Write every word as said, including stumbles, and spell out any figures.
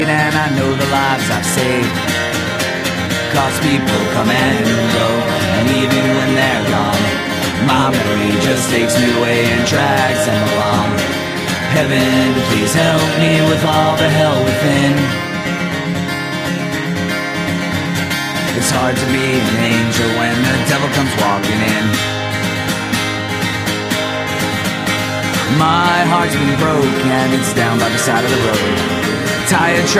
And I know the lives I've saved. Cause people come and go, and even when they're gone, my memory just takes me away and drags them along. Heaven, please help me with all the hell within. It's hard to be an angel when the devil comes walking in. My heart's been broke and it's down by the side of the road. Tired